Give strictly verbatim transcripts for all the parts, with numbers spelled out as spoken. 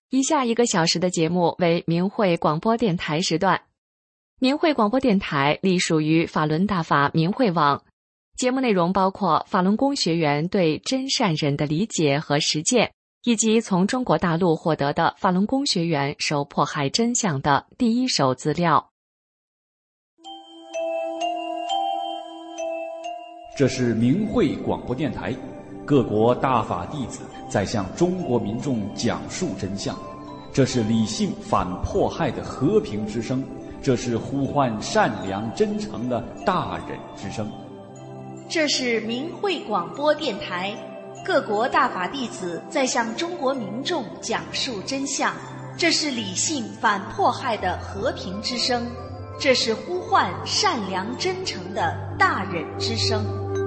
以下一个小时的节目为明慧广播电台时段。明慧广播电台隶属于法轮大法明慧网，节目内容包括法轮功学员对真善忍的理解和实践，以及从中国大陆获得的法轮功学员受迫害真相的第一手资料。 这是明慧广播电台，各国大法弟子在向中国民众讲述真相，这是理性反迫害的和平之声，这是呼唤善良真诚的大忍之声。 这是明慧广播电台，各国大法弟子在向中国民众讲述真相，这是理性反迫害的和平之声，这是呼唤善良真诚的大忍之声。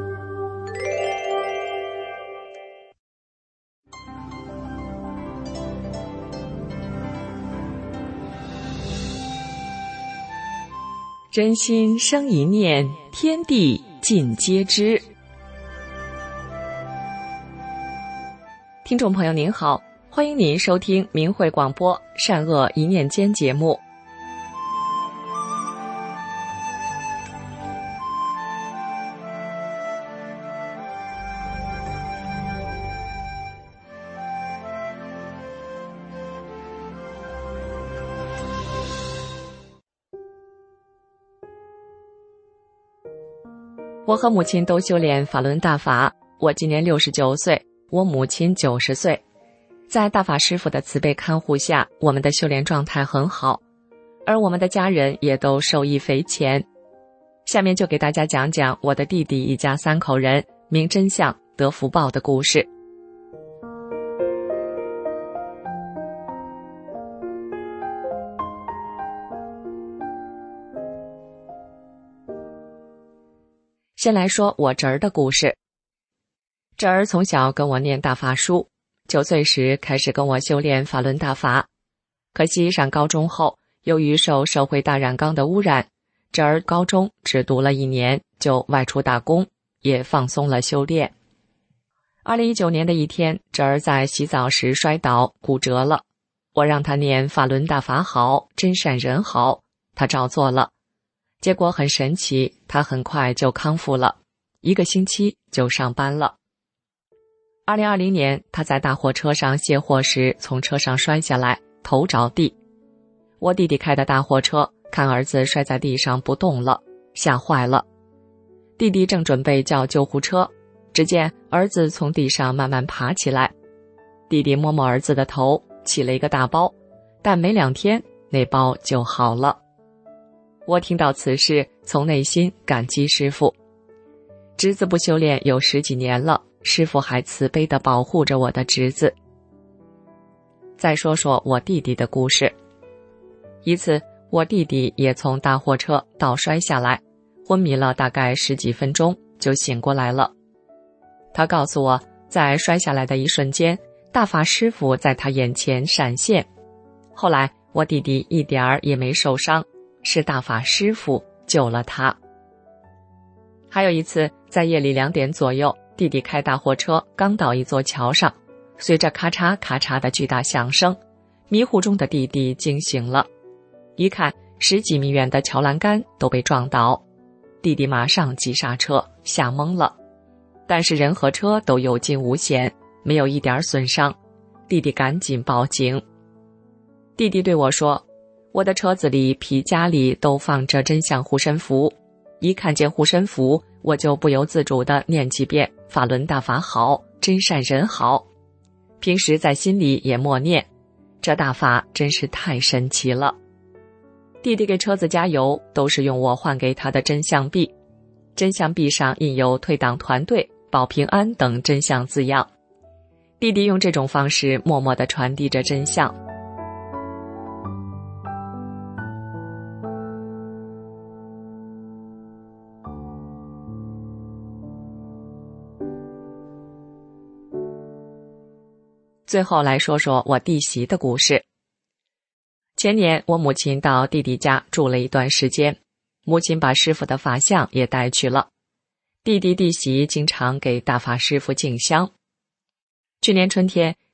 真心生一念，天地尽皆知。听众朋友您好，欢迎您收听明慧广播善恶一念间节目。我和母亲都修炼法轮大法，我今年六十九岁，我母亲九十岁。在大法师父的慈悲看护下，我们的修炼状态很好，而我们的家人也都受益匪浅。下面就给大家讲讲我的弟弟一家三口人明真相得福报的故事。先来说我侄儿的故事。侄儿从小跟我念大法书，九岁时开始跟我修炼法轮大法。可惜上高中后，由于受社会大染缸的污染，侄儿高中只读了一年就外出打工，也放松了修炼。二零一九年的一天，侄儿在洗澡时摔倒骨折了，我让他念法轮大法好，真善人好，他照做了。结果很神奇，他很快就康复了，一个星期就上班了。二零二零年，他在大货车上卸货时从车上摔下来，头着地。我弟弟开的大货车，看儿子摔在地上不动了，吓坏了。弟弟正准备叫救护车，只见儿子从地上慢慢爬起来。弟弟摸摸儿子的头，起了一个大包，但没两天，那包就好了。我听到此事，从内心感激师父。侄子不修炼有十几年了，师父还慈悲地保护着我的侄子。再说说我弟弟的故事。一次，我弟弟也从大货车倒摔下来，昏迷了大概十几分钟就醒过来了。他告诉我，在摔下来的一瞬间，大法师父在他眼前闪现。后来我弟弟一点儿也没受伤，是大法师父救了他。还有一次，在夜里两点左右，弟弟开大货车刚到一座桥上，随着咔嚓咔嚓的巨大响声，迷糊中的弟弟惊醒了。一看，十几米远的桥栏杆都被撞倒，弟弟马上急刹车，吓懵了。但是人和车都有惊无险，没有一点损伤，弟弟赶紧报警。弟弟对我说，我的车子里皮夹里都放着真相护身符，一看见护身符，我就不由自主地念几遍法轮大法好，真善人好。平时在心里也默念，这大法真是太神奇了。弟弟给车子加油都是用我换给他的真相币，真相币上印有退党团队、保平安等真相字样。弟弟用这种方式默默地传递着真相。最后来说说我弟媳的故事。前年我母亲到弟弟家住了一段时间，母亲把师父的法像也带去了。弟弟弟媳经常给大法师父敬香。去年春天，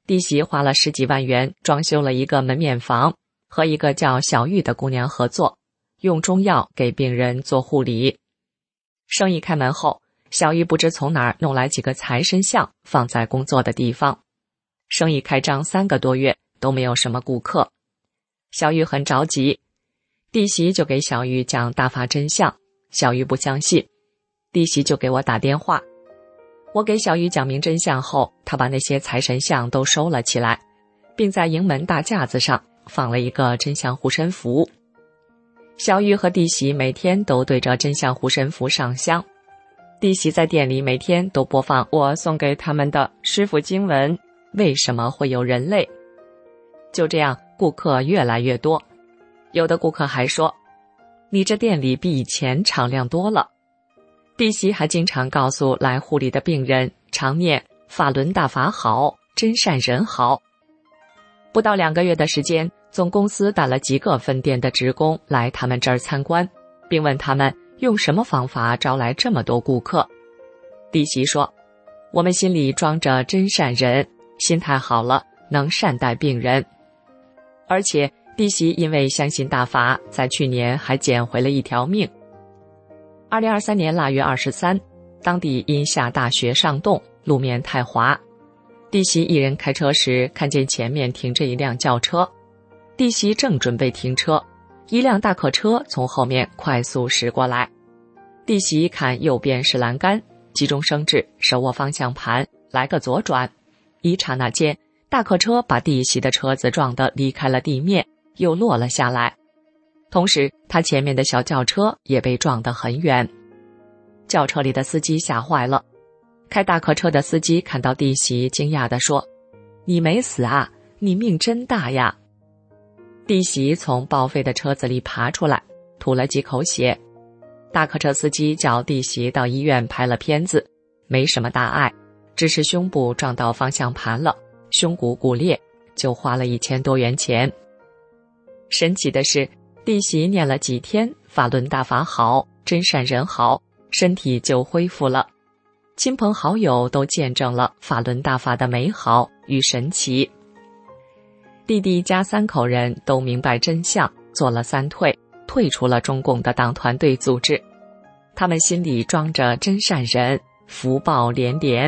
弟媳花了十几万元装修了一个门面房，和一个叫小玉的姑娘合作，用中药给病人做护理。生意开门后，小玉不知从哪儿弄来几个财神像放在工作的地方。生意开张三个多月都没有什么顾客，小玉很着急，弟媳就给小玉讲大法真相，小玉不相信，弟媳就给我打电话。我给小玉讲明真相后，她把那些财神像都收了起来，并在营门大架子上放了一个真相护身符。小玉和弟媳每天都对着真相护身符上香，弟媳在店里每天都播放我送给他们的师父经文，为什么会有人类？就这样，顾客越来越多。有的顾客还说，你这店里比以前敞亮多了。弟媳还经常告诉来护理的病人，常念法轮大法好，真善人好。不到两个月的时间，总公司带了几个分店的职工来他们这儿参观，并问他们用什么方法招来这么多顾客。弟媳说，我们心里装着真善人，心态好了，能善待病人。而且弟媳因为相信大法，在去年还捡回了一条命。二零二三年腊月二十三，当地因下大雪上冻，路面太滑。弟媳一人开车时，看见前面停着一辆轿车，弟媳正准备停车，一辆大客车从后面快速驶过来。弟媳看右边是栏杆，急中生智，手握方向盘，来个左转。一刹那间，大客车把弟媳的车子撞得离开了地面，又落了下来。同时，他前面的小轿车也被撞得很远。轿车里的司机吓坏了，开大客车的司机看到弟媳，惊讶地说：“你没死啊，你命真大呀！”弟媳从报废的车子里爬出来，吐了几口血。大客车司机叫弟媳到医院拍了片子，没什么大碍，只是胸部撞到方向盘了，胸骨骨裂，就花了一千多元钱。神奇的是，弟媳念了几天法轮大法好，真善人好，身体就恢复了。亲朋好友都见证了法轮大法的美好与神奇。弟弟家三口人都明白真相，做了三退，退出了中共的党团队组织。他们心里装着真善人，福报连连。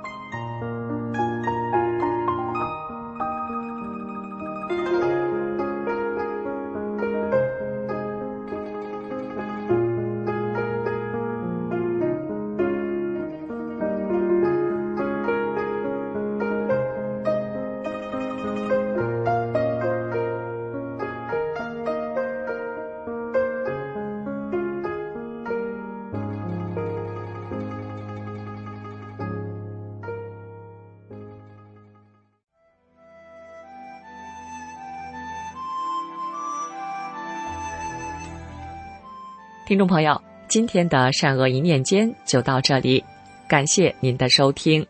听众朋友，今天的善恶一念间就到这里，感谢您的收听。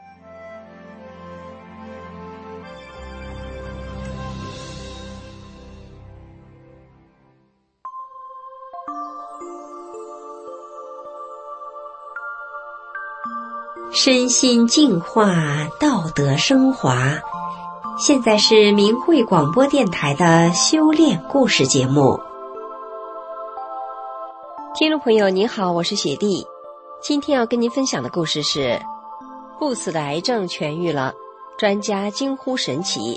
身心净化，道德升华。现在是明慧广播电台的修炼故事节目。 听众朋友您好，我是雪莉。今天要跟您分享的故事是不死的癌症痊愈了，专家惊呼神奇。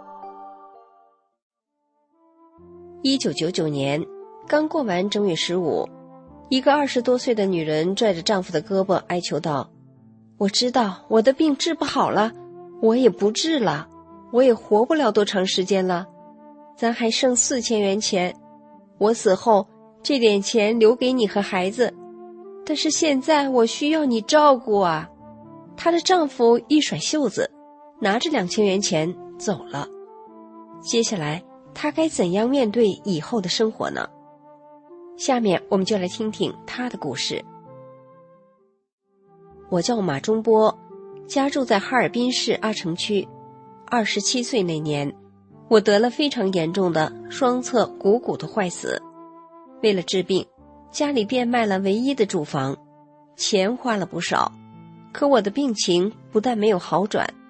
一九九九年刚过完正月十五，一个二十多岁的女人拽着丈夫的胳膊哀求道：我知道我的病治不好了，我也不治了，我也活不了多长时间了，咱还剩四千元钱，我死后这点钱留给你和孩子，但是现在我需要你照顾啊。她的丈夫一甩袖子，拿着两千元钱走了。接下来她该怎样面对以后的生活呢？下面我们就来听听她的故事。我叫马中波，家住在哈尔滨市阿城区。二十七岁那年，我得了非常严重的双侧股骨头坏死。为了治病，家里变卖了唯一的住房，钱花了不少，可我的病情不但没有好转，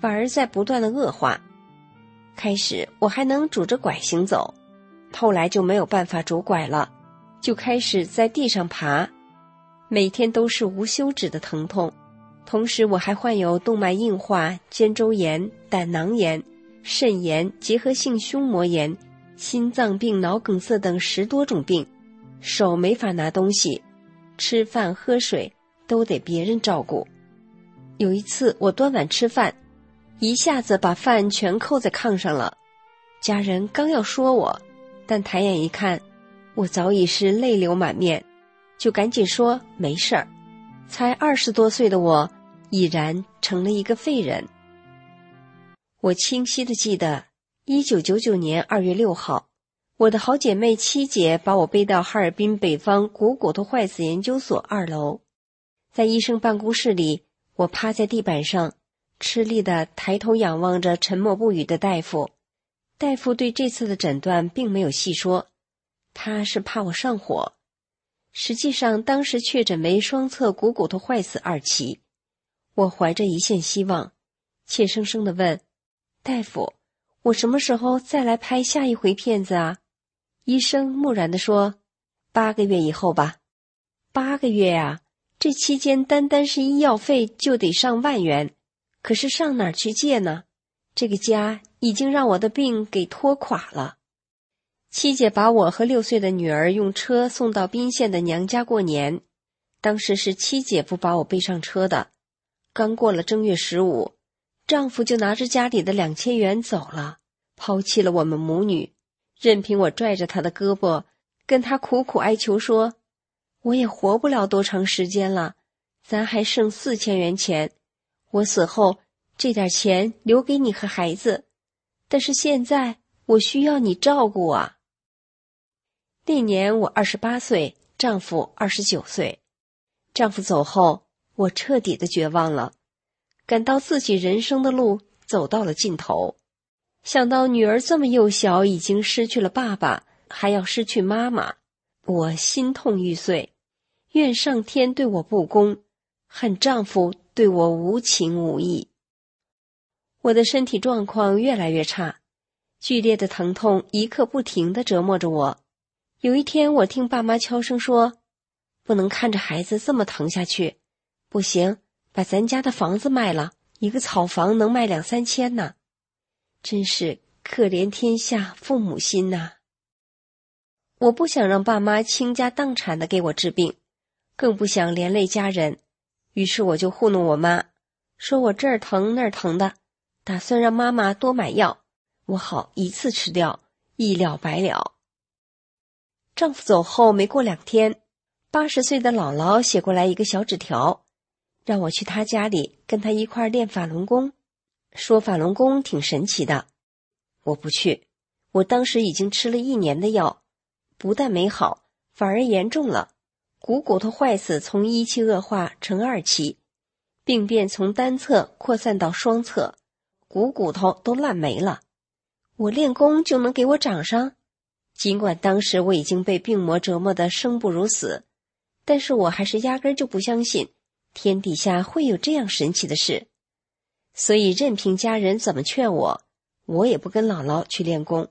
反而在不断的恶化。开始我还能拄着拐行走，后来就没有办法拄拐了，就开始在地上爬，每天都是无休止的疼痛。同时我还患有动脉硬化、肩周炎、胆囊炎、肾炎、结核性胸膜炎、心脏病、脑梗塞等十多种病，手没法拿东西，吃饭喝水都得别人照顾。有一次我端碗吃饭，一下子把饭全扣在炕上了，家人刚要说我，但抬眼一看，我早已是泪流满面，就赶紧说没事儿。才二十多岁的我，已然成了一个废人。我清晰地记得，一九九九年二月六号，我的好姐妹七姐把我背到哈尔滨北方股骨头坏死研究所二楼，在医生办公室里，我趴在地板上，吃力地抬头仰望着沉默不语的大夫。大夫对这次的诊断并没有细说，他是怕我上火。实际上当时确诊为双侧股骨头坏死二期。我怀着一线希望，怯生生地问大夫，我什么时候再来拍下一回片子啊？医生木然地说，八个月以后吧。八个月啊，这期间单单是医药费就得上万元，可是上哪儿去借呢？这个家已经让我的病给拖垮了。七姐把我和六岁的女儿用车送到宾县的娘家过年，当时是七姐夫把我背上车的。刚过了正月十五，丈夫就拿着家里的两千元走了，抛弃了我们母女，任凭我拽着他的胳膊，跟他苦苦哀求说，我也活不了多长时间了，咱还剩四千元钱，我死后这点钱留给你和孩子，但是现在我需要你照顾啊。那年我二十八岁，丈夫二十九岁。丈夫走后，我彻底的绝望了，感到自己人生的路走到了尽头。想到女儿这么幼小，已经失去了爸爸，还要失去妈妈，我心痛欲碎，怨上天对我不公，恨丈夫对我无情无义。我的身体状况越来越差，剧烈的疼痛一刻不停地折磨着我。有一天我听爸妈悄声说，不能看着孩子这么疼下去，不行，把咱家的房子卖了，一个草房能卖两三千呢。真是可怜天下父母心呐。我不想让爸妈倾家荡产的给我治病，更不想连累家人，于是我就糊弄我妈，说我这儿疼那儿疼的，打算让妈妈多买药，我好一次吃掉，一了百了。丈夫走后没过两天，八十岁的姥姥写过来一个小纸条，让我去她家里跟她一块练法轮功，说法轮功挺神奇的。我不去，我当时已经吃了一年的药，不但没好，反而严重了，股骨头坏死从一期恶化成二期，病变从单侧扩散到双侧，股骨头都烂没了。我练功就能给我长上？尽管当时我已经被病魔折磨得生不如死，但是我还是压根就不相信天底下会有这样神奇的事。所以任凭家人怎么劝我，我也不跟姥姥去练功。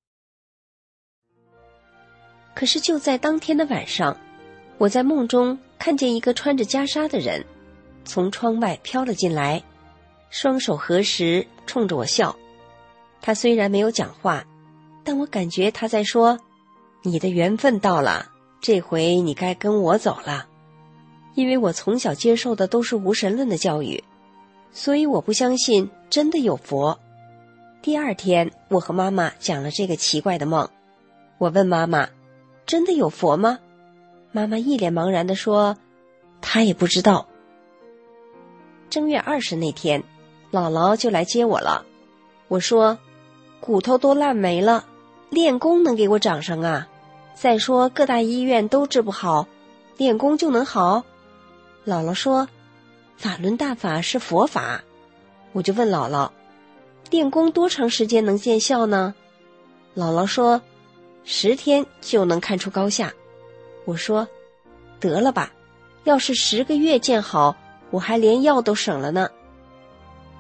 可是就在当天的晚上，我在梦中看见一个穿着袈裟的人从窗外飘了进来，双手合十冲着我笑。他虽然没有讲话，但我感觉他在说，你的缘分到了，这回你该跟我走了。因为我从小接受的都是无神论的教育，所以我不相信真的有佛。第二天我和妈妈讲了这个奇怪的梦，我问妈妈，真的有佛吗？妈妈一脸茫然地说，她也不知道。正月二十那天，姥姥就来接我了。我说，骨头都烂没了，练功能给我长上啊？再说各大医院都治不好，练功就能好？姥姥说，法轮大法是佛法。我就问姥姥，练功多长时间能见效呢？姥姥说，十天就能看出高下。我说，得了吧，要是十个月见好，我还连药都省了呢。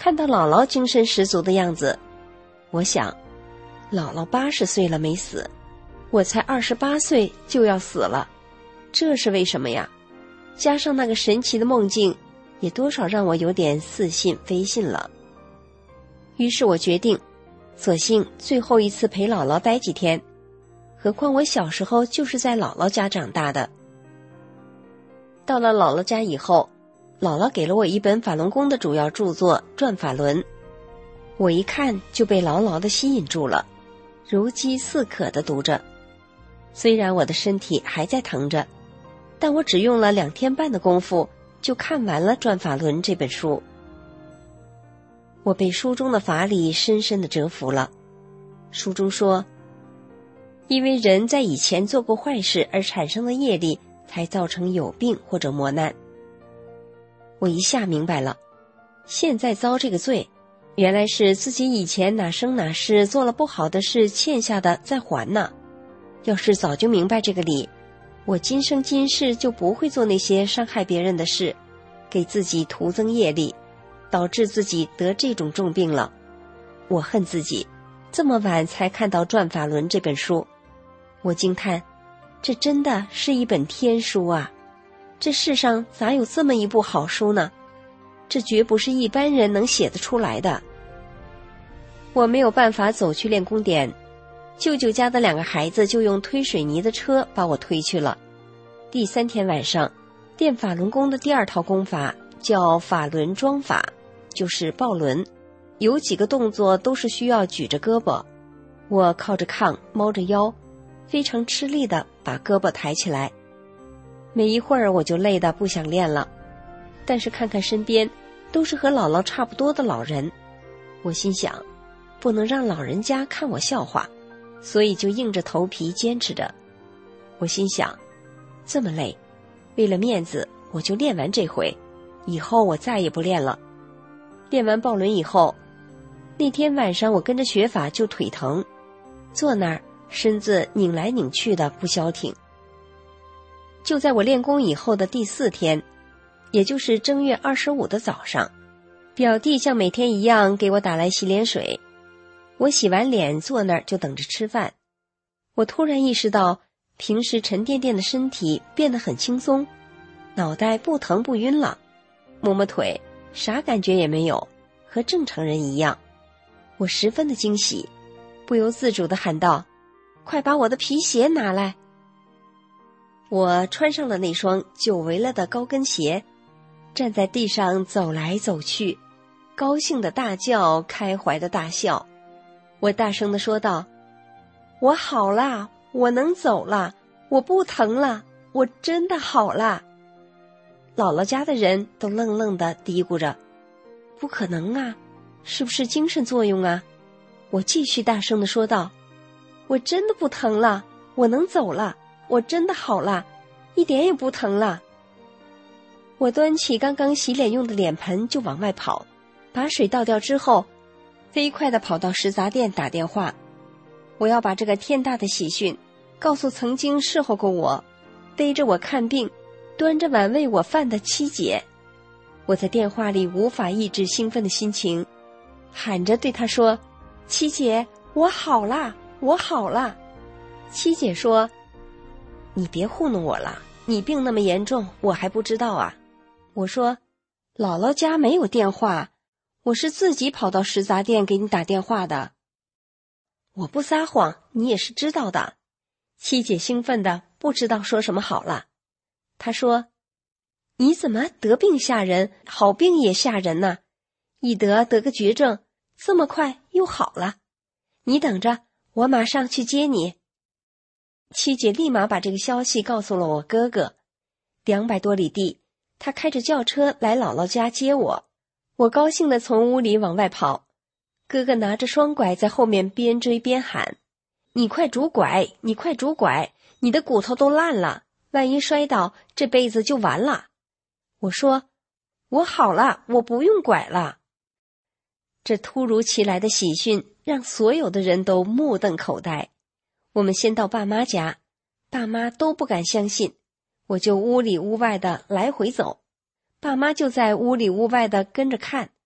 看到姥姥精神十足的样子，我想，姥姥八十岁了没死，我才二十八岁就要死了，这是为什么呀？加上那个神奇的梦境，也多少让我有点似信非信了。于是我决定，索性最后一次陪姥姥待几天，何况我小时候就是在姥姥家长大的。到了姥姥家以后，姥姥给了我一本法轮功的主要著作《转法轮》，我一看就被牢牢地吸引住了，如饥似渴地读着。虽然我的身体还在疼着，但我只用了两天半的功夫就看完了《转法轮》这本书。我被书中的法理深深地折服了。书中说，因为人在以前做过坏事而产生的业力，才造成有病或者磨难。我一下明白了，现在遭这个罪，原来是自己以前哪生哪世做了不好的事欠下的再还呢。要是早就明白这个理，我今生今世就不会做那些伤害别人的事，给自己徒增业力，导致自己得这种重病了。我恨自己这么晚才看到《转法轮》这本书，我惊叹，这真的是一本天书啊！这世上咋有这么一部好书呢？这绝不是一般人能写得出来的。我没有办法走去练功点，舅舅家的两个孩子就用推水泥的车把我推去了。第三天晚上，练法轮功的第二套功法叫法轮桩法，就是抱轮，有几个动作都是需要举着胳膊，我靠着炕猫着腰，非常吃力地把胳膊抬起来。没一会儿我就累得不想练了，但是看看身边都是和姥姥差不多的老人，我心想，不能让老人家看我笑话，所以就硬着头皮坚持着。我心想，这么累，为了面子我就练完这回，以后我再也不练了。练完抱轮以后，那天晚上我跟着学法就腿疼，坐那儿身子拧来拧去的不消停。就在我练功以后的第四天，也就是正月二十五的早上，表弟像每天一样给我打来洗脸水，我洗完脸坐那儿就等着吃饭。我突然意识到，平时沉甸甸的身体变得很轻松，脑袋不疼不晕了，摸摸腿啥感觉也没有，和正常人一样。我十分的惊喜，不由自主地喊道，快把我的皮鞋拿来。我穿上了那双久违了的高跟鞋，站在地上走来走去，高兴的大叫，开怀的大笑。我大声地说道，我好啦，我能走了，我不疼了，我真的好啦。姥姥家的人都愣愣地嘀咕着，不可能啊，是不是精神作用啊？我继续大声地说道，我真的不疼了，我能走了，我真的好了，一点也不疼了。我端起刚刚洗脸用的脸盆就往外跑，把水倒掉之后，飞快地跑到食杂店打电话，我要把这个天大的喜讯告诉曾经侍候过我，背着我看病，端着碗喂我饭的七姐。我在电话里无法抑制兴奋的心情，喊着对她说，七姐，我好啦，我好啦。七姐说，你别糊弄我了，你病那么严重，我还不知道啊。我说，姥姥家没有电话，我是自己跑到食杂店给你打电话的。我不撒谎，你也是知道的。七姐兴奋的不知道说什么好了。她说，你怎么得病吓人，好病也吓人呢？一得得个绝症，这么快又好了。你等着，我马上去接你。七姐立马把这个消息告诉了我哥哥。两百多里地，他开着轿车来姥姥家接我。我高兴地从屋里往外跑，哥哥拿着双拐在后面边追边喊，你快拄拐，你快拄拐，你的骨头都烂了，万一摔倒，这辈子就完了。我说，我好了，我不用拐了。这突如其来的喜讯让所有的人都目瞪口呆。我们先到爸妈家，爸妈都不敢相信，我就屋里屋外的来回走，爸妈就在屋里屋外的跟着看，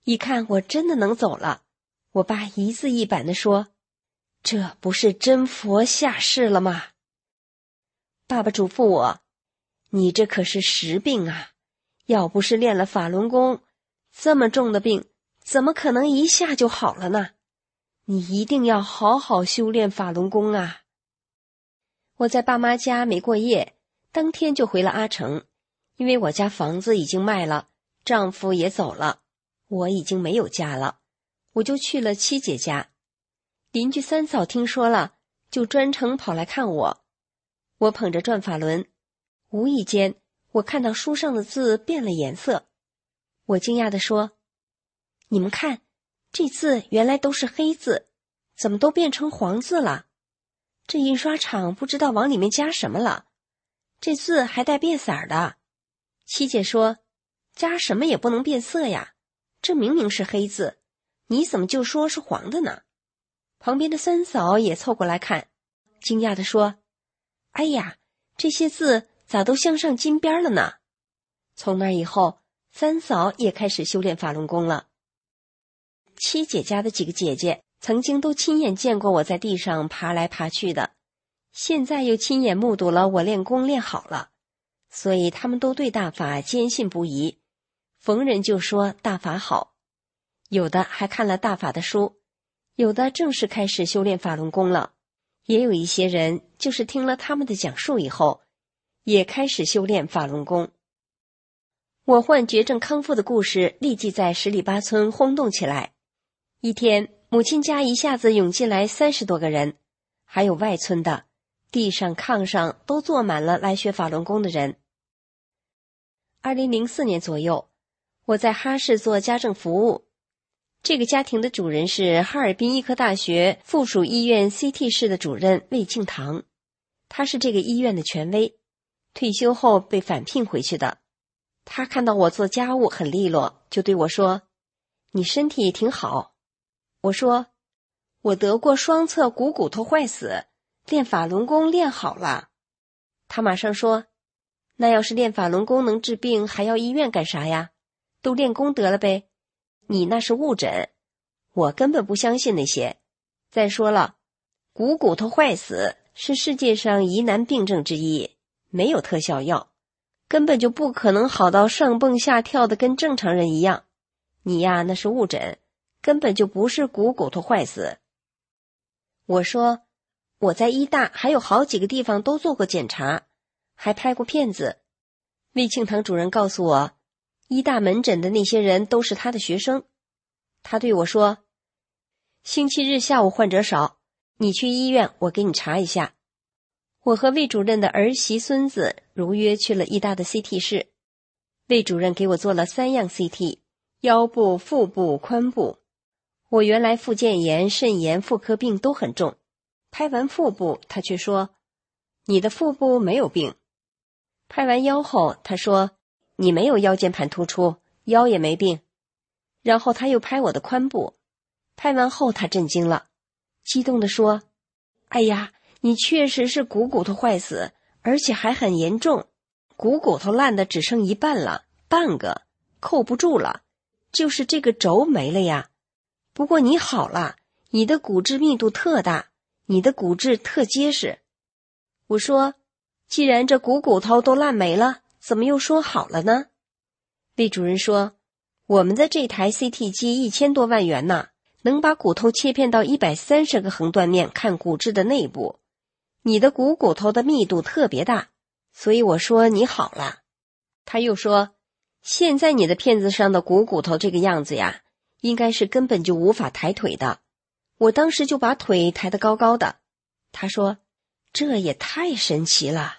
一看我真的能走了，我爸一字一板地说：“这不是真佛下世了吗？”爸爸嘱咐我：“你这可是实病啊，要不是练了法轮功，这么重的病怎么可能一下就好了呢？你一定要好好修炼法轮功啊！”我在爸妈家没过夜，当天就回了阿城，因为我家房子已经卖了，丈夫也走了，我已经没有家了，我就去了七姐家。邻居三嫂听说了，就专程跑来看我。我捧着转法轮，无意间我看到书上的字变了颜色。我惊讶地说：“你们看，这字原来都是黑字，怎么都变成黄字了？这印刷厂不知道往里面加什么了，这字还带变色的。”七姐说：“加什么也不能变色呀，这明明是黑字，你怎么就说是黄的呢？”旁边的三嫂也凑过来看，惊讶地说：“哎呀，这些字咋都镶上金边了呢？”从那以后，三嫂也开始修炼法轮功了。七姐家的几个姐姐曾经都亲眼见过我在地上爬来爬去的，现在又亲眼目睹了我练功练好了，所以他们都对大法坚信不疑，逢人就说大法好，有的还看了大法的书，有的正式开始修炼法轮功了，也有一些人就是听了他们的讲述以后，也开始修炼法轮功。我患绝症康复的故事立即在十里八村轰动起来。一天，母亲家一下子涌进来三十多个人，还有外村的，地上炕上都坐满了来学法轮功的人。二零零四年左右，我在哈市做家政服务，这个家庭的主人是哈尔滨医科大学附属医院 C T 室的主任魏庆堂，他是这个医院的权威，退休后被返聘回去的。他看到我做家务很利落，就对我说：“你身体挺好。”我说：“我得过双侧股骨头坏死，练法轮功练好了。”他马上说：“那要是练法轮功能治病，还要医院干啥呀？都练功得了呗。你那是误诊，我根本不相信那些。再说了，股骨头坏死是世界上疑难病症之一，没有特效药，根本就不可能好到上蹦下跳的跟正常人一样。你呀，那是误诊，根本就不是股骨头坏死。”我说：“我在医大还有好几个地方都做过检查，还拍过片子。”魏庆堂主任告诉我，医大门诊的那些人都是他的学生。他对我说：“星期日下午患者少，你去医院我给你查一下。”我和魏主任的儿媳孙子如约去了医大的 C T 室。魏主任给我做了三样 C T， 腰部、腹部、髋部。我原来附件炎、肾炎、妇科病都很重，拍完腹部他却说：“你的腹部没有病。”拍完腰后他说：“你没有腰间盘突出，腰也没病。”然后他又拍我的髋部，拍完后他震惊了，激动地说：“哎呀，你确实是股骨头坏死，而且还很严重，股骨头烂的只剩一半了，半个扣不住了，就是这个轴没了呀。不过你好了，你的骨质密度特大，你的骨质特结实。”我说：“既然这股骨头都烂没了，怎么又说好了呢？”魏主任说：“我们的这台 C T 机一千多万元呢，能把骨头切片到一百三十个横断面看骨质的内部。你的股骨头的密度特别大，所以我说你好了。”他又说：“现在你的片子上的股骨头这个样子呀，应该是根本就无法抬腿的。”我当时就把腿抬得高高的。他说：“这也太神奇了。”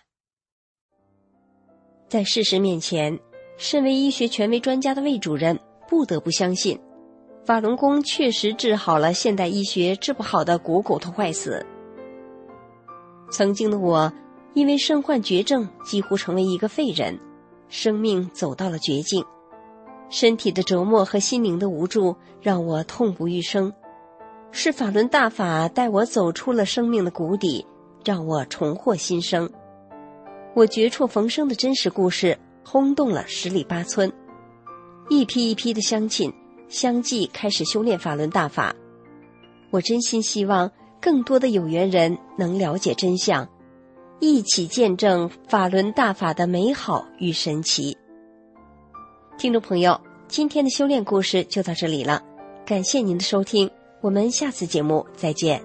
在事实面前，身为医学权威专家的魏主任不得不相信，法轮功确实治好了现代医学治不好的股骨头坏死。曾经的我因为身患绝症，几乎成为一个废人，生命走到了绝境。身体的折磨和心灵的无助让我痛不欲生，是法轮大法带我走出了生命的谷底，让我重获新生。我绝处逢生的真实故事轰动了十里八村，一批一批的乡亲相继开始修炼法轮大法。我真心希望更多的有缘人能了解真相，一起见证法轮大法的美好与神奇。听众朋友，今天的修炼故事就到这里了，感谢您的收听，我们下次节目再见。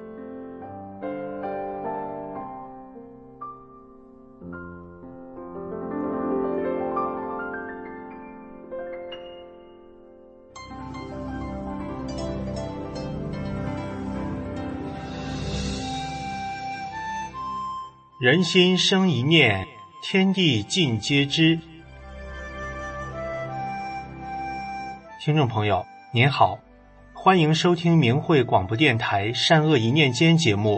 人心生一念，天地尽皆知。听众朋友您好，欢迎收听明慧广播电台善恶一念间节目。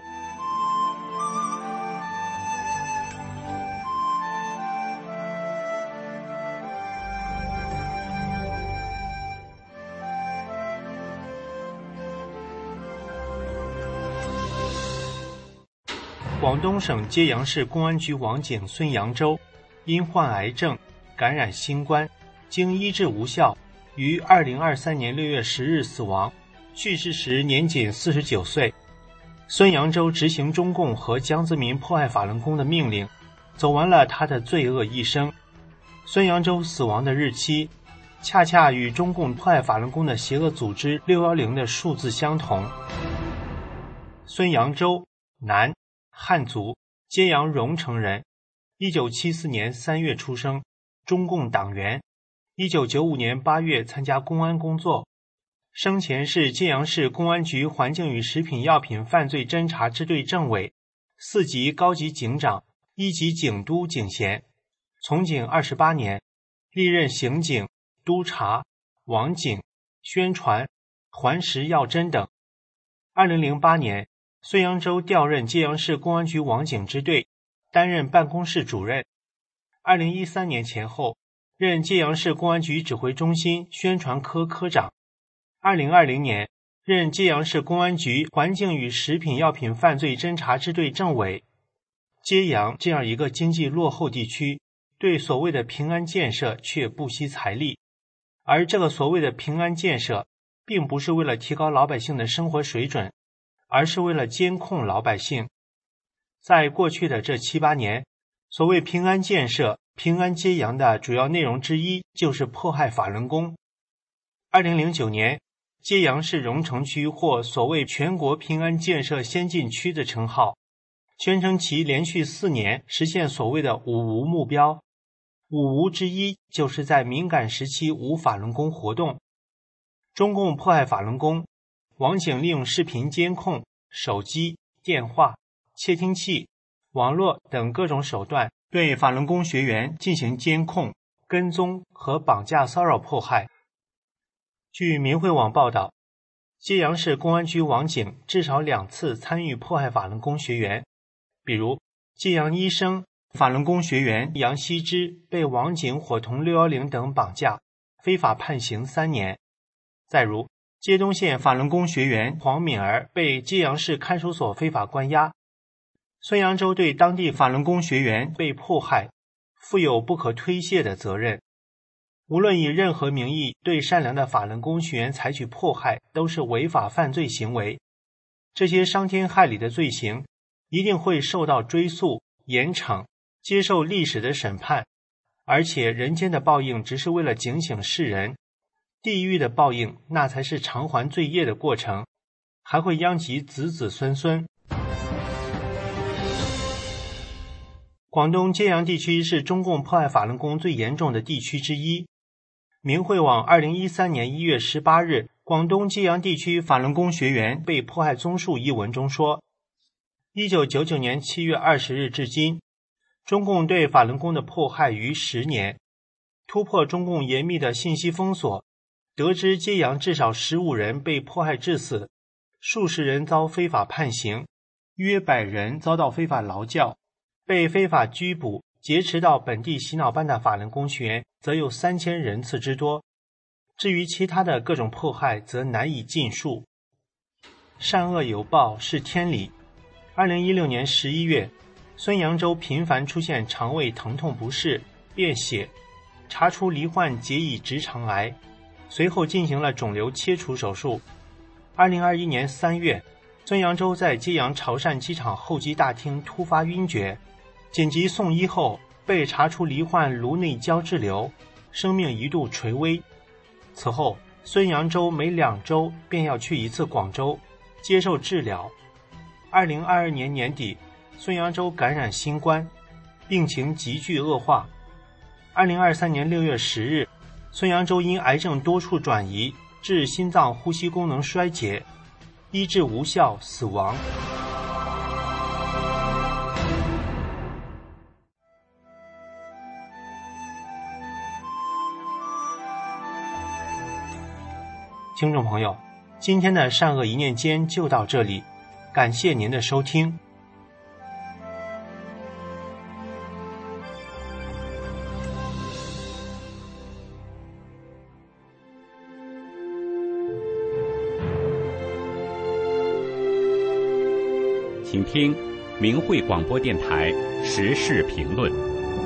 广东省揭阳市公安局网警孙扬洲因患癌症感染新冠，经医治无效，于二零二三年六月十日死亡，去世时年仅四十九岁。孙扬洲执行中共和江泽民迫害法轮功的命令，走完了他的罪恶一生。孙扬洲死亡的日期恰恰与中共迫害法轮功的邪恶组织六一零的数字相同。孙扬洲，男，汉族，揭阳榕城人，一九七四年三月出生，中共党员，一九九五年八月参加公安工作，生前是揭阳市公安局环境与食品药品犯罪侦查支队政委，四级高级警长，一级警督警衔，从警二十八年，历任刑警、督察、网警、宣传、环食药侦等。二零零八年孙扬洲调任揭阳市公安局网警支队，担任办公室主任。二零一三年前后，任揭阳市公安局指挥中心宣传科科长。二零二零年，任揭阳市公安局环境与食品药品犯罪侦查支队政委。揭阳这样一个经济落后地区，对所谓的平安建设却不惜财力，而这个所谓的平安建设，并不是为了提高老百姓的生活水准，而是为了监控老百姓。在过去的这七八年，所谓平安建设、平安揭阳的主要内容之一就是迫害法轮功。二零零九年，揭阳市榕城区获所谓全国平安建设先进区的称号，宣称其连续四年实现所谓的五无目标。五无之一就是在敏感时期无法轮功活动。中共迫害法轮功，网警利用视频监控、手机、电话、窃听器、网络等各种手段，对法轮功学员进行监控、跟踪和绑架骚扰迫害。据明慧网报道，揭阳市公安局网警至少两次参与迫害法轮功学员，比如揭阳医生法轮功学员杨希之被网警伙同六一零等绑架，非法判刑三年。再如揭东县法轮功学员黄敏儿被揭阳市看守所非法关押。孙扬洲对当地法轮功学员被迫害负有不可推卸的责任。无论以任何名义对善良的法轮功学员采取迫害，都是违法犯罪行为。这些伤天害理的罪行一定会受到追诉、严惩，接受历史的审判。而且人间的报应只是为了警醒世人，地狱的报应那才是偿还罪业的过程，还会殃及子子孙孙。广东揭阳地区是中共迫害法轮功最严重的地区之一。明慧网二零一三年一月十八日广东揭阳地区法轮功学员被迫害综述一文中说，一九九九年七月二十日至今，中共对法轮功的迫害逾十年，突破中共严密的信息封锁，得知揭阳至少十五人被迫害致死，数十人遭非法判刑，约百人遭到非法劳教，被非法拘捕劫持到本地洗脑班的法轮功学员则有三千人次之多。至于其他的各种迫害则难以尽述。善恶有报是天理。二零一六年十一月，孙扬洲频繁出现肠胃疼痛不适、便血，查出罹患结乙直肠癌， 随后进行了肿瘤切除手术。二零二一年三月，孙扬州在揭阳潮汕机场候机大厅突发晕厥，紧急送医后被查出罹患颅内胶质瘤，生命一度垂危。此后，孙扬州每两周便要去一次广州接受治疗。二零二二年年底，孙扬州感染新冠，病情急剧恶化。二零二三年六月十日，孙扬州因癌症多处转移致心脏呼吸功能衰竭，医治无效死亡。听众朋友，今天的善恶一念间就到这里，感谢您的收听。 请听明慧广播电台时事评论。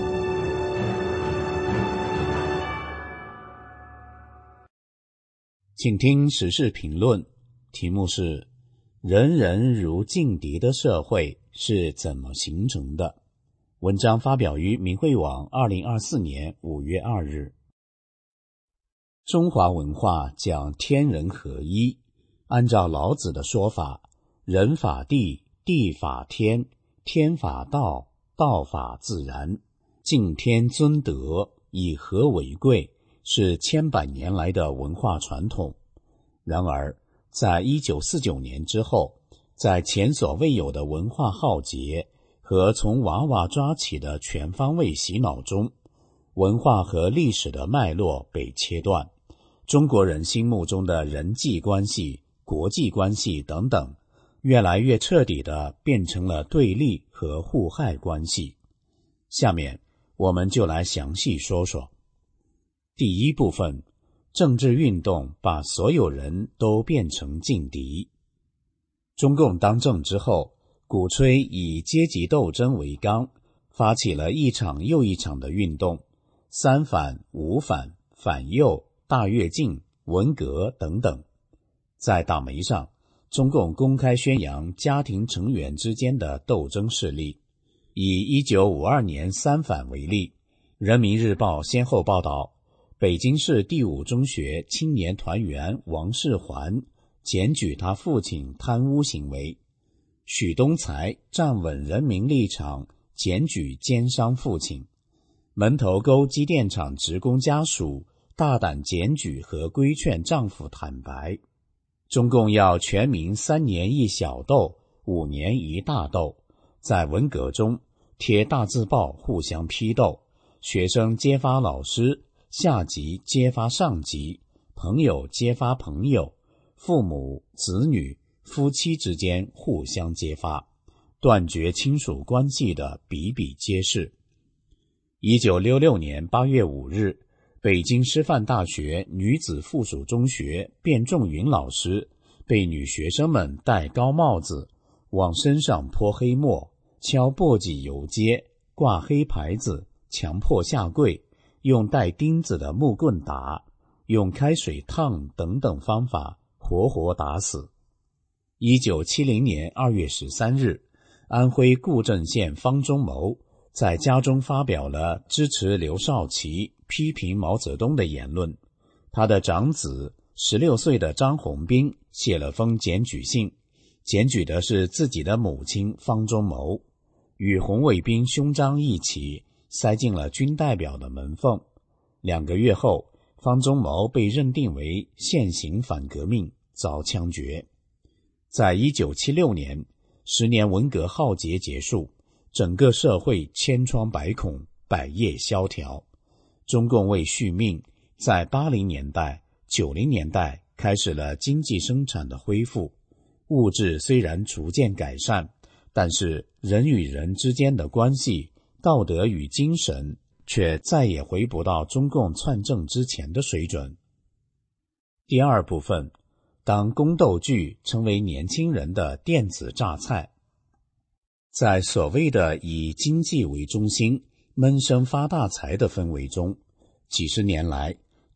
请听时事评论，题目是人人如劲敌的社会是怎么形成的？文章发表于明慧网二零二四年五月二日。中华文化讲天人合一，按照老子的说法，人法地，地法天，天法道，道法自然，敬天尊德，以和为贵，是千百年来的文化传统。然而，在一九四九年之后，在前所未有的文化浩劫和从娃娃抓起的全方位洗脑中，文化和历史的脉络被切断，中国人心目中的人际关系、国际关系等等，越来越彻底地变成了对立和互害关系。下面我们就来详细说说。第一部分，政治运动把所有人都变成劲敌。中共当政之后，鼓吹以阶级斗争为纲，发起了一场又一场的运动，三反、五反、反右、大跃进、文革等等。在大媒上，中共公开宣扬家庭成员之间的斗争势力。以一九五二年三反为例，人民日报先后报道，北京市第五中学青年团员王世环检举他父亲贪污行为，许东才站稳人民立场检举奸商父亲，门头沟机电厂职工家属大胆检举和规劝丈夫坦白。中共要全民三年一小斗，五年一大斗，在文革中贴大字报互相批斗，学生揭发老师，下级揭发上级，朋友揭发朋友，父母、子女、夫妻之间互相揭发，断绝亲属关系的比比皆是。一九六六年八月五日，北京师范大学女子附属中学卞仲云老师被女学生们戴高帽子，往身上泼黑墨，敲簸箕游街，挂黑牌子，强迫下跪，用带钉子的木棍打，用开水烫等等方法活活打死。一九七零年二月十三日，安徽固镇县方中谋在家中发表了支持刘少奇、批评毛泽东的言论。他的长子十六岁的张宏斌写了封检举信，检举的是自己的母亲方中谋，与红卫兵胸章一起塞进了军代表的门缝。两个月后，方中谋被认定为现行反革命，遭枪决。在一九七六年，十年文革浩劫结束，整个社会千疮百孔，百业萧条。中共为续命，在八零年代、九零年代开始了经济生产的恢复，物质虽然逐渐改善，但是人与人之间的关系、道德与精神却再也回不到中共篡政之前的水准。第二部分，当宫斗剧成为年轻人的电子榨菜。在所谓的以经济为中心、闷声发大财的氛围中，几十年来，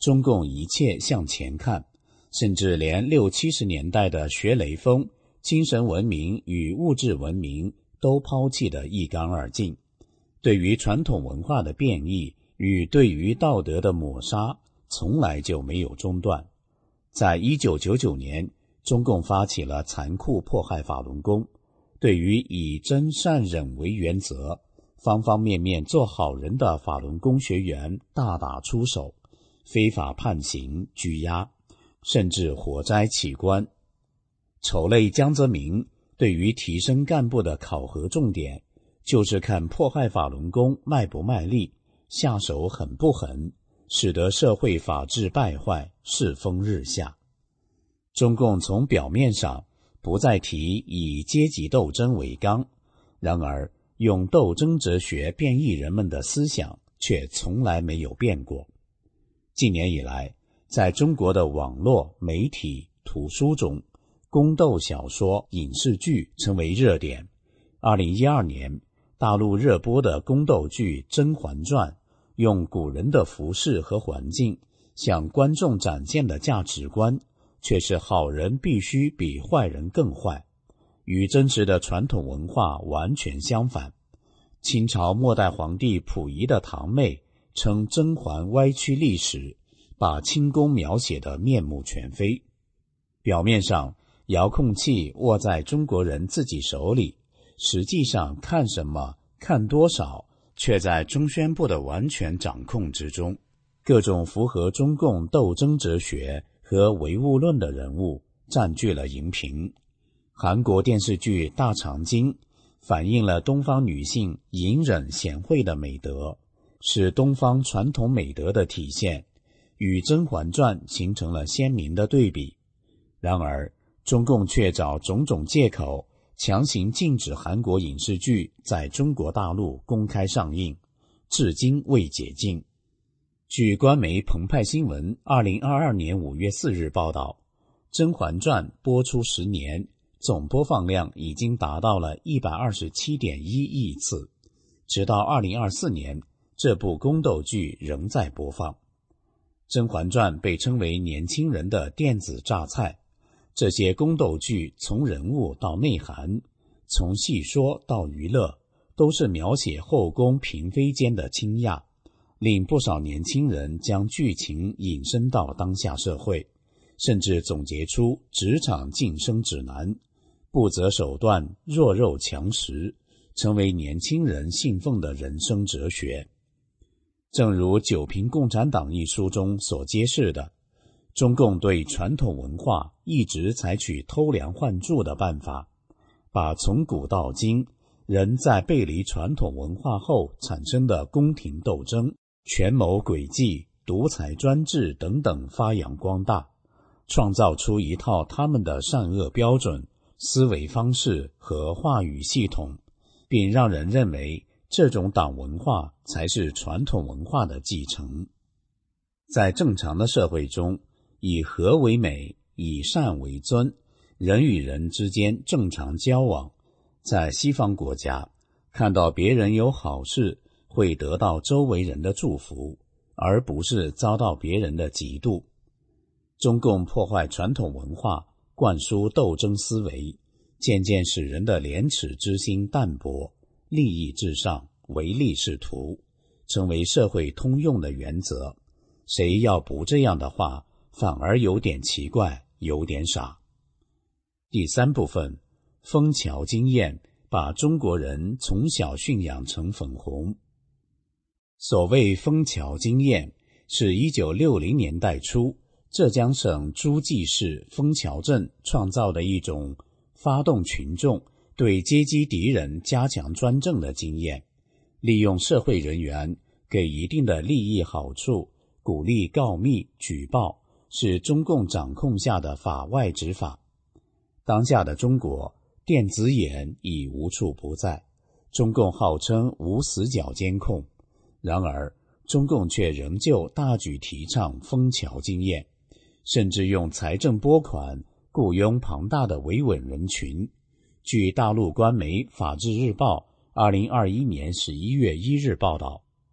中共一切向前看，甚至连六七十年代的学雷锋、精神文明与物质文明都抛弃得一干二净。对于传统文化的变异与对于道德的抹杀，从来就没有中断。在一九九九年，中共发起了残酷迫害法轮功，对于以真善忍为原则，方方面面做好人的法轮功学员大打出手，非法判刑、拘押，甚至火灾起关。丑类江泽民对于提升干部的考核重点，就是看迫害法轮功卖不卖力，下手狠不狠，使得社会法治败坏，世风日下。中共从表面上不再提以阶级斗争为纲，然而用斗争哲学变异人们的思想却从来没有变过。近年以来，在中国的网络、媒体、图书中，宫斗小说、影视剧成为热点。二零一二年，大陆热播的宫斗剧《甄嬛传》，用古人的服饰和环境向观众展现的价值观，却是好人必须比坏人更坏，与真实的传统文化完全相反。清朝末代皇帝溥仪的堂妹称甄嬛歪曲历史，把清宫描写得面目全非。表面上，遥控器握在中国人自己手里，实际上看什么、看多少，却在中宣部的完全掌控之中。各种符合中共斗争哲学和唯物论的人物占据了荧屏。韩国电视剧《大长今》反映了东方女性隐忍贤惠的美德，是东方传统美德的体现，与《甄嬛传》形成了鲜明的对比。然而，中共却找种种借口，强行禁止韩国影视剧在中国大陆公开上映，至今未解禁。据官媒澎湃新闻二零二二年五月四日报道，《甄嬛传》播出十年，总播放量已经达到了 一百二十七点一亿次。直到二零二四年，这部宫斗剧仍在播放。《甄嬛传》被称为年轻人的电子榨菜。这些宫斗剧从人物到内涵，从戏说到娱乐，都是描写后宫嫔妃间的倾轧，令不少年轻人将剧情引申到当下社会，甚至总结出职场晋升指南，不择手段，弱肉强食，成为年轻人信奉的人生哲学。正如《九评共产党》一书中所揭示的，中共对传统文化一直采取偷梁换柱的办法，把从古到今人在背离传统文化后产生的宫廷斗争、权谋诡计、独裁专制等等发扬光大，创造出一套他们的善恶标准、思维方式和话语系统，并让人认为这种党文化才是传统文化的继承。在正常的社会中，以和为美，以善为尊，人与人之间正常交往。在西方国家，看到别人有好事，会得到周围人的祝福，而不是遭到别人的嫉妒。中共破坏传统文化，灌输斗争思维，渐渐使人的廉耻之心淡薄，利益至上，唯利是图，成为社会通用的原则。谁要不这样的话，反而有点奇怪，有点傻。第三部分，枫桥经验把中国人从小驯养成粉红。所谓枫桥经验，是一九六零年代初浙江省诸暨市枫桥镇创造的一种发动群众对阶级敌人加强专政的经验，利用社会人员给一定的利益好处，鼓励告密举报，是中共掌控下的法外执法。当下的中国，电子眼已无处不在，中共号称无死角监控，然而中共却仍旧大举提倡枫桥经验，甚至用财政拨款雇佣庞大的维稳人群。据大陆官媒《法制日报》二零二一年十一月一日报道，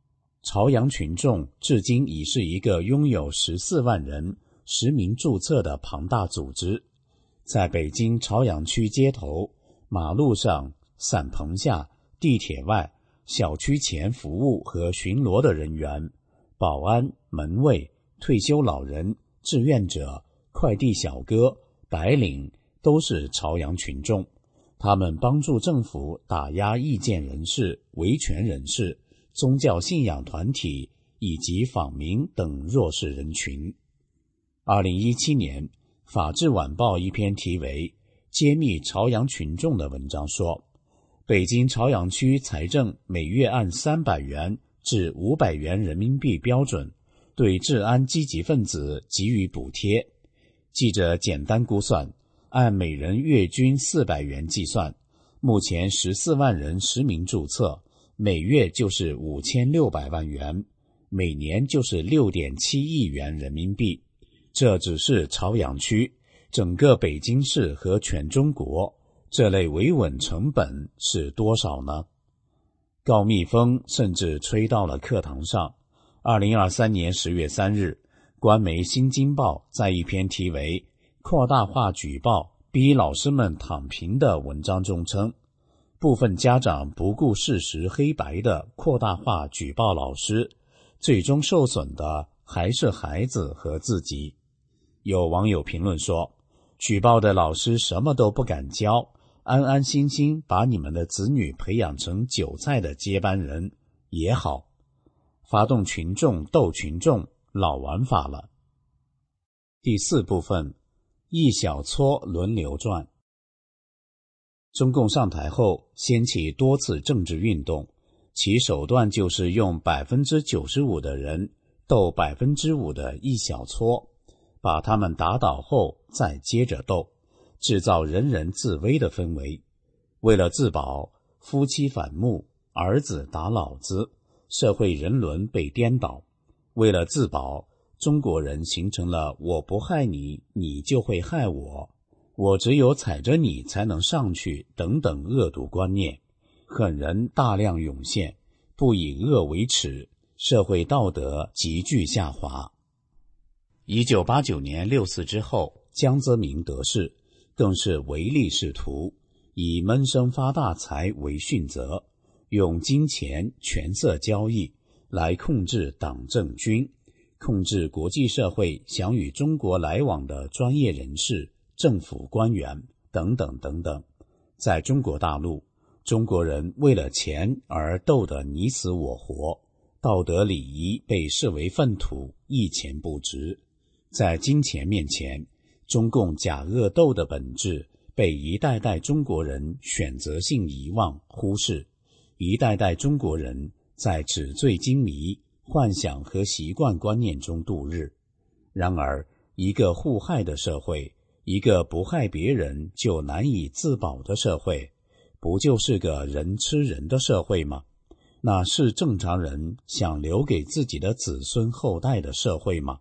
朝阳群众至今已是一个拥有十四万人实名注册的庞大组织。在北京朝阳区街头、马路上、伞棚下、地铁外、小区前服务和巡逻的人员、保安、门卫、退休老人、志愿者、快递小哥、白领都是朝阳群众。他们帮助政府打压意见人士、维权人士、宗教信仰团体以及访民等弱势人群。二零一七年，《法制晚报》一篇题为《揭秘朝阳群众》的文章说，北京朝阳区财政每月按三百元至五百元人民币标准，对治安积极分子给予补贴。记者简单估算，按每人月均四百元计算，目前十四万人实名注册，每月就是五千六百万元，每年就是六点七亿元人民币。这只是朝阳区，整个北京市和全中国，这类维稳成本是多少呢？告密风甚至吹到了课堂上。二零二三年十月三日，官媒《新京报》在一篇题为扩大化举报逼老师们躺平的文章中称，部分家长不顾事实黑白的扩大化举报老师，最终受损的还是孩子和自己。有网友评论说，举报的老师什么都不敢教，安安心心把你们的子女培养成韭菜的接班人也好。发动群众斗群众，老玩法了。第四部分，一小撮轮流转。中共上台后，掀起多次政治运动，其手段就是用百分之九十五的人斗百分之五的一小撮，把他们打倒后再接着斗，制造人人自危的氛围。为了自保，夫妻反目，儿子打老子，社会人伦被颠倒。为了自保，中国人形成了我不害你，你就会害我，我只有踩着你才能上去等等恶毒观念，狠人大量涌现，不以恶为耻，社会道德急剧下滑。一九八九年六四之后，江泽民得势，更是唯利是图，以闷声发大财为训责，用金钱权色交易来控制党政军，控制国际社会想与中国来往的专业人士、政府官员等等等等。在中国大陆，中国人为了钱而斗得你死我活，道德礼仪被视为粪土，一钱不值。在金钱面前，中共假恶斗的本质被一代代中国人选择性遗忘忽视，一代代中国人在纸醉金迷、幻想和习惯观念中度日。然而，一个互害的社会，一个不害别人就难以自保的社会，不就是个人吃人的社会吗？那是正常人想留给自己的子孙后代的社会吗？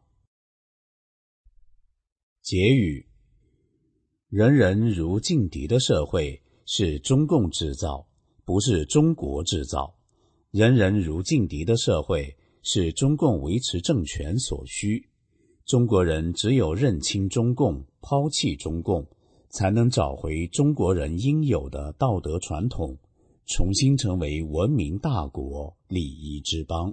结语：人人如劲敌的社会是中共制造，不是中国制造。人人如劲敌的社会是中共维持政权所需。中国人只有认清中共，抛弃中共，才能找回中国人应有的道德传统，重新成为文明大国、礼仪之邦。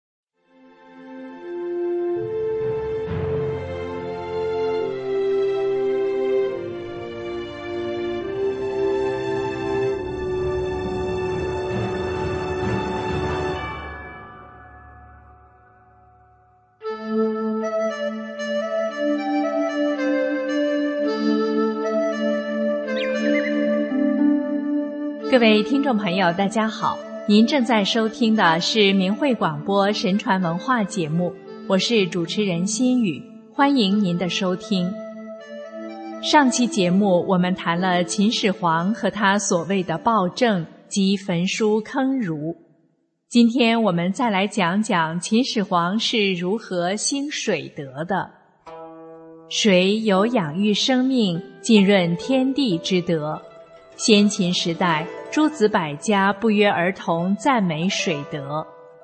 各位听众朋友，大家好，您正在收听的是明慧广播神传文化节目，我是主持人心雨，欢迎您的收听。上期节目我们谈了秦始皇和他所谓的暴政及焚书坑儒，今天我们再来讲讲秦始皇是如何兴水德的。水有养育生命、浸润天地之德。先秦时代，诸子百家不约而同赞美水德。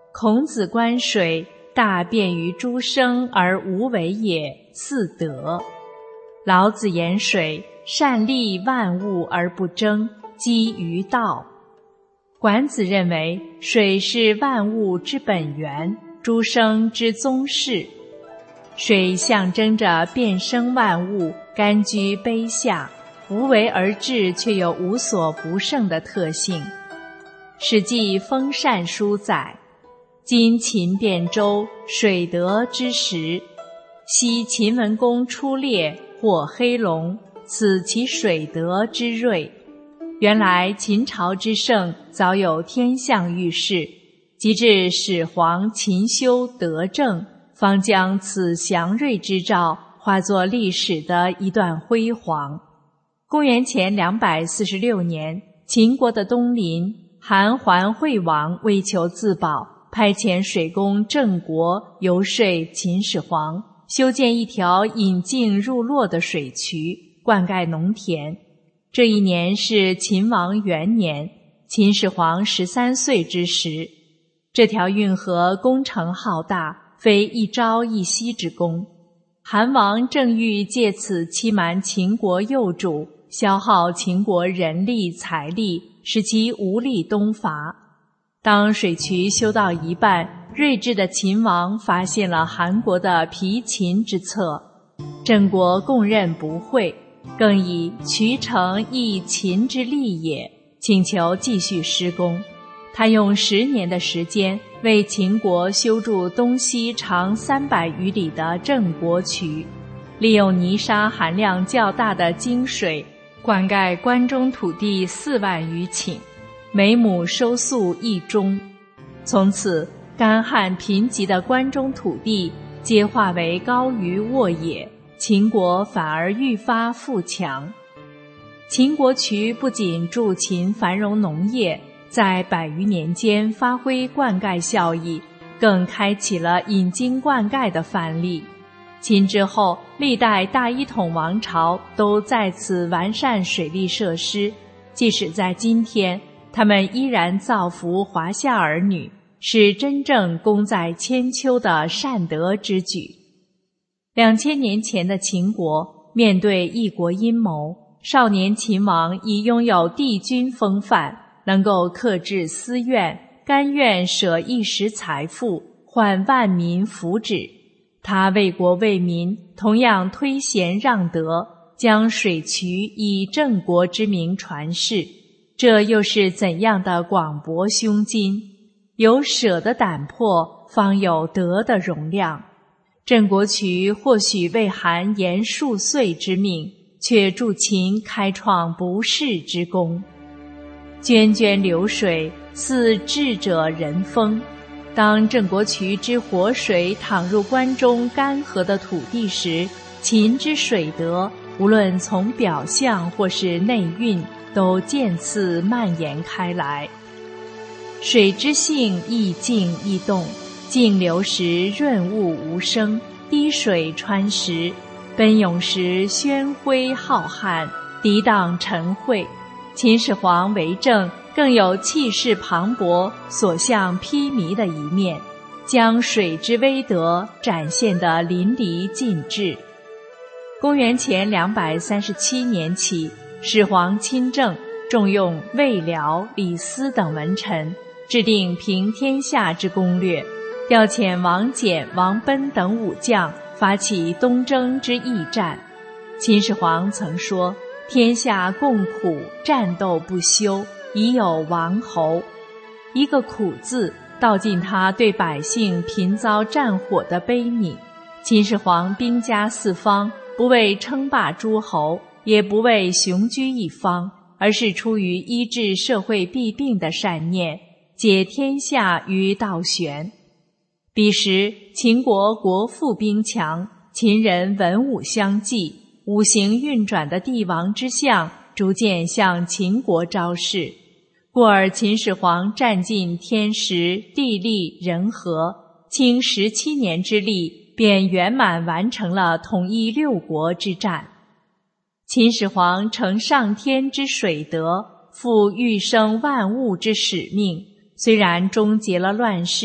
孔子观水，大辩于诸生而无为也，四德。老子言水，善利万物而不争，基于道。管子认为水是万物之本源，诸生之宗室。水象征着变生万物，甘居卑下，无为而治却又无所不胜的特性。史记封禅书载，今秦汴州水德之时，昔秦文公出猎，获黑龙，此其水德之瑞。原来秦朝之盛早有天象预示，及至始皇勤修德政，方将此祥瑞之兆化作历史的一段辉煌。公元前两百四十六年，秦国的东邻韩桓惠王为求自保，派遣水工郑国游说秦始皇，修建一条引径入洛的水渠，灌溉农田。这一年是秦王元年，秦始皇十三岁之时。这条运河工程浩大，非一朝一夕之功。韩王正欲借此欺瞒秦国幼主，消耗秦国人力财力，使其无力东伐。当水渠修到一半，睿智的秦王发现了韩国的疲秦之策，郑国供认不讳，更以渠成亦秦之利也，请求继续施工。他用十年的时间为秦国修筑东西长三百余里的郑国渠，利用泥沙含量较大的泾水灌溉关中土地四万余顷，每亩收粟一钟。从此干旱贫瘠的关中土地皆化为高于沃野，秦国反而愈发富强。秦国渠不仅助秦繁荣农业，在百余年间发挥灌溉效益，更开启了引经灌溉的范例。秦之后，历代大一统王朝都在此完善水利设施，即使在今天，他们依然造福华夏儿女，是真正功在千秋的善德之举。两千年前的秦国，面对一国阴谋，少年秦王已拥有帝君风范，能够克制私怨，甘愿舍一时财富，换万民福祉。他为国为民，同样推贤让德，将水渠以郑国之名传世。这又是怎样的广博胸襟？有舍的胆魄，方有德的容量。郑国渠或许为韩延数岁之命，却助秦开创不世之功。涓涓流水，似智者仁风。当郑国渠之活水淌入关中干涸的土地时，秦之水德，无论从表象或是内蕴，都渐次蔓延开来。水之性亦静亦动，静流时润物无声，滴水穿石，奔涌时喧哗浩瀚，涤荡尘秽。秦始皇为政，更有气势磅礴、所向披靡的一面，将水之威德展现得淋漓尽致。公元前两百三十七年起，始皇亲政，重用魏辽、李斯等文臣，制定平天下之攻略，调遣王翦、王贲等武将，发起东征之义战。秦始皇曾说：“天下共苦，战斗不休，已有王侯。”一个苦字道尽他对百姓频遭战火的悲悯。秦始皇兵家四方，不为称霸诸侯，也不为雄居一方，而是出于医治社会弊病的善念，解天下于道玄。彼时秦国国富兵强，秦人文武相济，五行运转的帝王之相逐渐向秦国招式，故而秦始皇占尽天时地利人和，倾十七年之力，便圆满完成了统一六国之战。秦始皇承上天之水德，负育生万物之使命，虽然终结了乱世，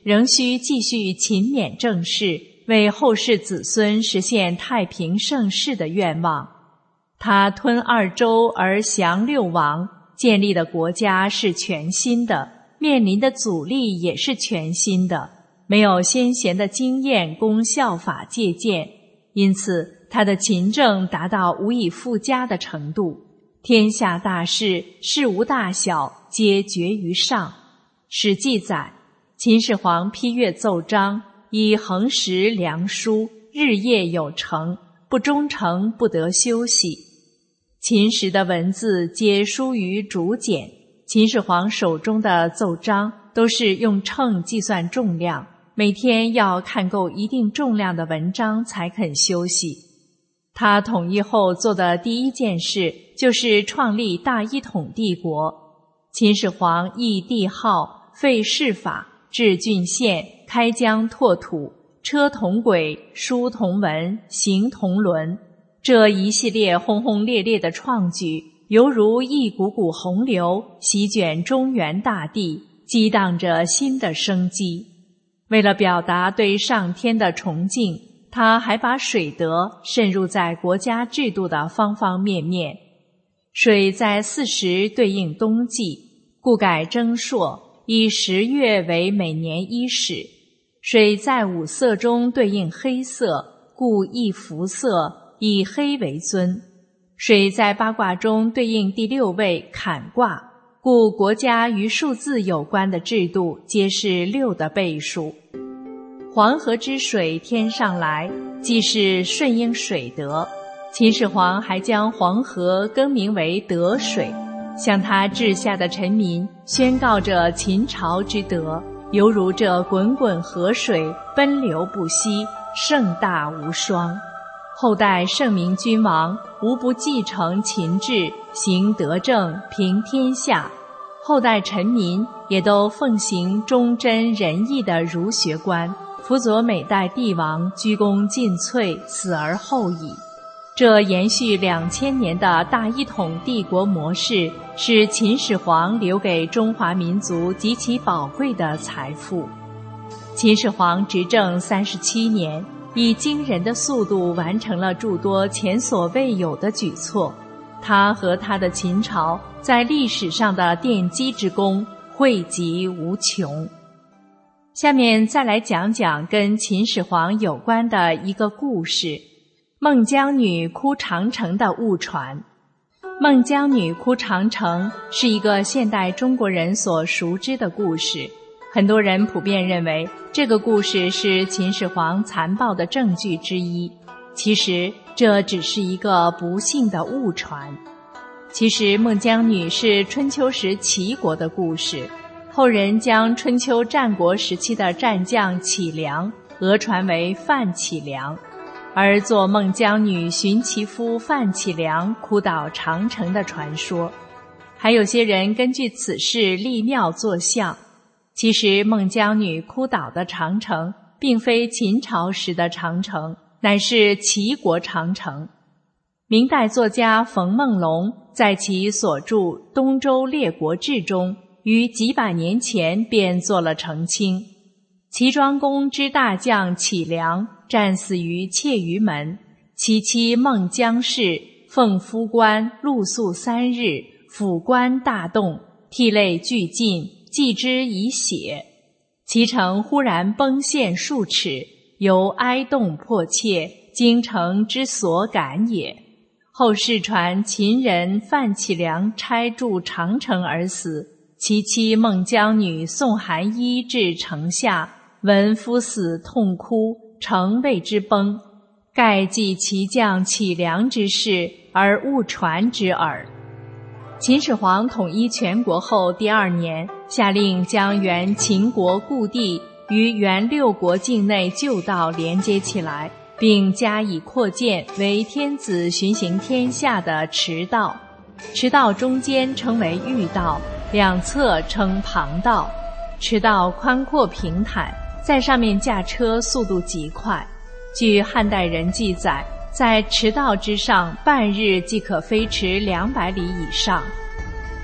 仍需继续勤勉政事，为后世子孙实现太平盛世的愿望。他吞二周而降六王，建立的国家是全新的，面临的阻力也是全新的，没有先贤的经验供效法借鉴，因此他的勤政达到无以复加的程度。天下大事，事无大小，皆决于上。史记载，秦始皇批阅奏章，以恒时量书，日夜有成，不忠诚不得休息。秦时的文字皆疏于竹简，秦始皇手中的奏章都是用秤计算重量，每天要看够一定重量的文章才肯休息。他统一后做的第一件事就是创立大一统帝国。秦始皇议帝号，废市法，制郡县，开疆拓土，车同轨，书同文，行同伦。这一系列轰轰烈烈的创举，犹如一股股洪流，席卷中原大地，激荡着新的生机。为了表达对上天的崇敬，他还把水德渗入在国家制度的方方面面。水在四时对应冬季，故改征朔，以十月为每年伊始。水在五色中对应黑色，故易服色，以黑为尊。水在八卦中对应第六位坎卦，故国家与数字有关的制度皆是六的倍数。黄河之水天上来，即是顺应水德。秦始皇还将黄河更名为德水，向他治下的臣民宣告着秦朝之德，犹如这滚滚河水，奔流不息，盛大无双。后代圣明君王无不继承秦制，行德政，平天下。后代臣民也都奉行忠贞仁义的儒学观，辅佐每代帝王鞠躬尽瘁，死而后已。这延续两千年的大一统帝国模式，是秦始皇留给中华民族极其宝贵的财富。秦始皇执政三十七年，以惊人的速度完成了诸多前所未有的举措。他和他的秦朝在历史上的奠基之功惠及无穷。下面再来讲讲跟秦始皇有关的一个故事：孟姜女哭长城的误传。孟姜女哭长城是一个现代中国人所熟知的故事，很多人普遍认为这个故事是秦始皇残暴的证据之一。其实这只是一个不幸的误传。其实孟姜女是春秋时齐国的故事，后人将春秋战国时期的战将杞梁讹传为范杞梁，而做孟姜女寻其夫范杞梁哭倒长城的传说。还有些人根据此事立庙作像。其实孟姜女哭倒的长城并非秦朝时的长城，乃是齐国长城。明代作家冯梦龙在其所著《东周列国志》中，于几百年前便做了澄清。齐庄公之大将杞梁战死于窃于门，其妻孟姜氏奉夫官露宿三日，府官大动，涕泪俱尽，祭之以血。其城忽然崩陷数尺，由哀动迫切，京城之所感也。后世传秦人范杞梁拆筑长城而死，其妻孟姜女送寒衣至城下，闻夫死痛哭，城为之崩，盖记其将杞梁之事而误传之耳。秦始皇统一全国后第二年，下令将原秦国故地与原六国境内旧道连接起来，并加以扩建为天子巡行天下的驰道。驰道中间称为御道，两侧称旁道。驰道宽阔平坦，在上面驾车速度极快。据汉代人记载，在驰道之上半日即可飞驰两百里以上。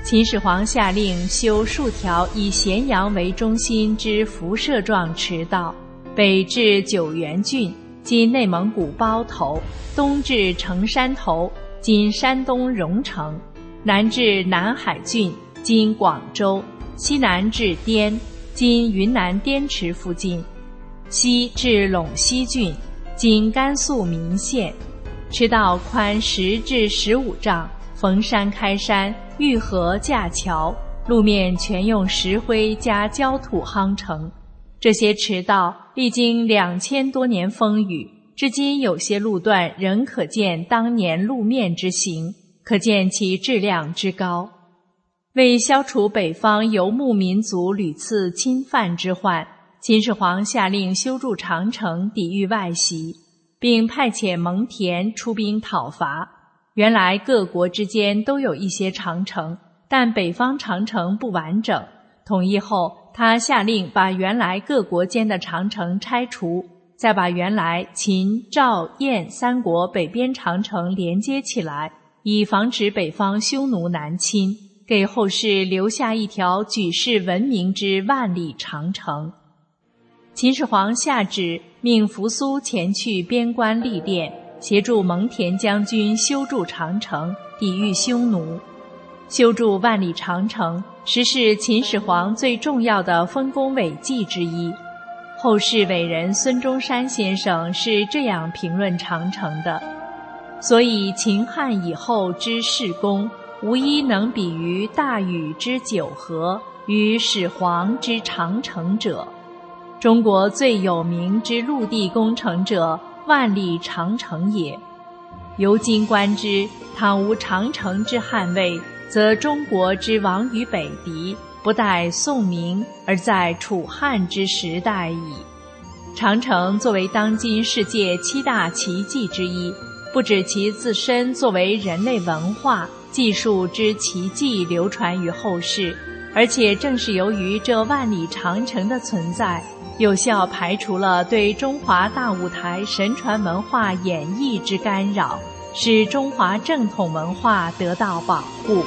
秦始皇下令修数条以咸阳为中心之辐射状驰道，北至九原郡今内蒙古包头，东至成山头今山东荣成，南至南海郡今广州，西南至滇今云南滇池附近，西至陇西郡今甘肃岷县。驰道宽十至十五丈，逢山开山，遇河架桥，路面全用石灰加焦土夯成。这些驰道历经两千多年风雨，至今有些路段仍可见当年路面之形，可见其质量之高。为消除北方游牧民族屡次侵犯之患，秦始皇下令修筑长城抵御外袭，并派遣蒙恬出兵讨伐。原来各国之间都有一些长城，但北方长城不完整。统一后，他下令把原来各国间的长城拆除，再把原来秦、赵、燕三国北边长城连接起来，以防止北方匈奴南侵，给后世留下一条举世闻名之万里长城。秦始皇下旨命扶苏前去边关历练，协助蒙恬将军修筑长城，抵御匈奴。修筑万里长城实是秦始皇最重要的丰功伟绩之一。后世伟人孙中山先生是这样评论长城的：所以秦汉以后之事功，无一能比于大禹之九河与始皇之长城者。中国最有名之陆地工程者，万里长城也。由今观之，倘无长城之捍卫，则中国之亡于北狄，不待宋明，而在楚汉之时代矣。长城作为当今世界七大奇迹之一，不止其自身作为人类文化技术之奇迹流传于后世，而且正是由于这万里长城的存在，有效排除了对中华大舞台神传文化演绎之干扰，使中华正统文化得到保护。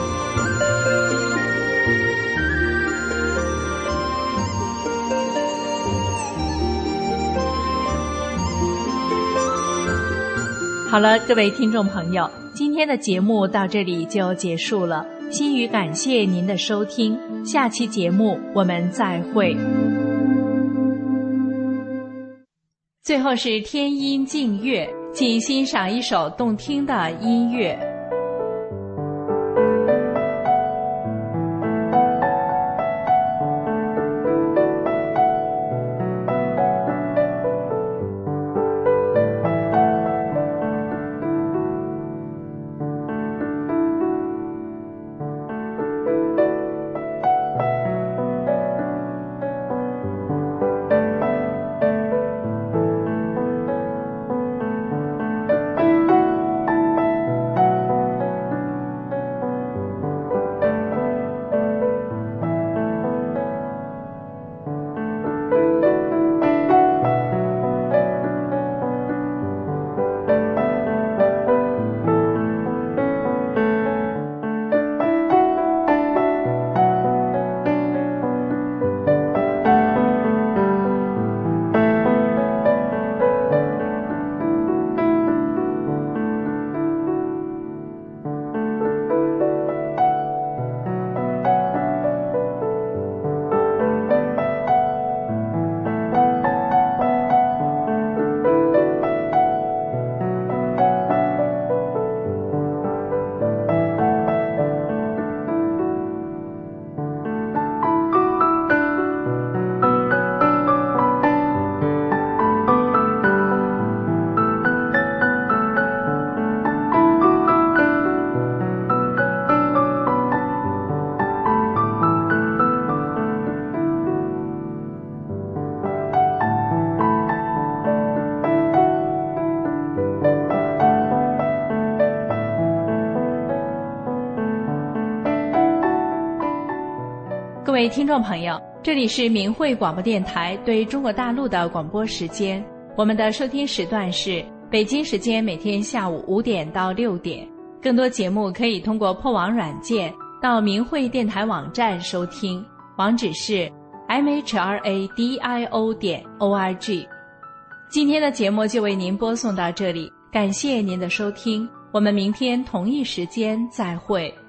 好了，各位听众朋友，今天的节目到这里就结束了。心语感谢您的收听，下期节目我们再会。最后是天音静乐，请欣赏一首动听的音乐。各位听众朋友，这里是明慧广播电台对中国大陆的广播时间，我们的收听时段是北京时间每天下午五点到六点。更多节目可以通过破网软件到明慧电台网站收听，网址是 m h r a d i o 点 o r g。 今天的节目就为您播送到这里，感谢您的收听，我们明天同一时间再会。